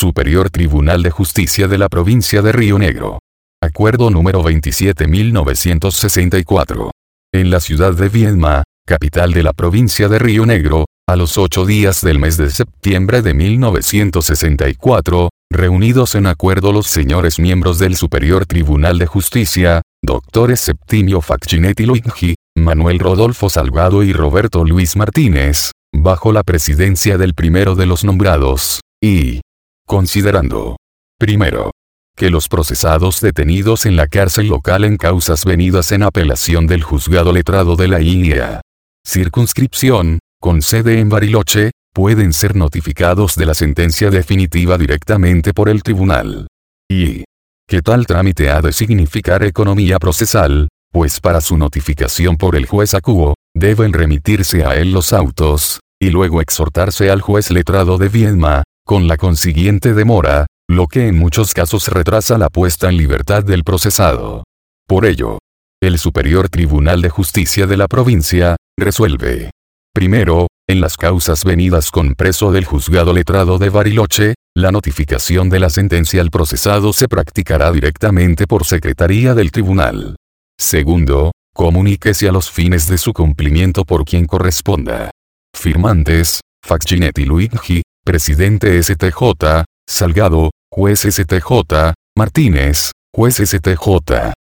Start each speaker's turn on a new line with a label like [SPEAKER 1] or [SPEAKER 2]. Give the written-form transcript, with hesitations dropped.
[SPEAKER 1] Superior Tribunal de Justicia de la Provincia de Río Negro. Acuerdo número 27.964. En la ciudad de Viedma, capital de la provincia de Río Negro, a los 8 días del mes de septiembre de 1964, reunidos en acuerdo los señores miembros del Superior Tribunal de Justicia, doctores Septimio Facchinetti Luigi, Manuel Rodolfo Salgado y Roberto Luis Martínez, bajo la presidencia del primero de los nombrados, y considerando: primero, que los procesados detenidos en la cárcel local en causas venidas en apelación del juzgado letrado de la IA circunscripción, con sede en Bariloche, pueden ser notificados de la sentencia definitiva directamente por el tribunal. Y que tal trámite ha de significar economía procesal, pues para su notificación por el juez acuo, deben remitirse a él los autos, y luego exhortarse al juez letrado de Viedma, con la consiguiente demora, lo que en muchos casos retrasa la puesta en libertad del procesado. Por ello, el Superior Tribunal de Justicia de la provincia, resuelve: primero, en las causas venidas con preso del juzgado letrado de Bariloche, la notificación de la sentencia al procesado se practicará directamente por secretaría del tribunal. Segundo, comuníquese a los fines de su cumplimiento por quien corresponda. Firmantes: Facchinetti Luigi, presidente STJ, Salgado, juez STJ, Martínez, juez STJ.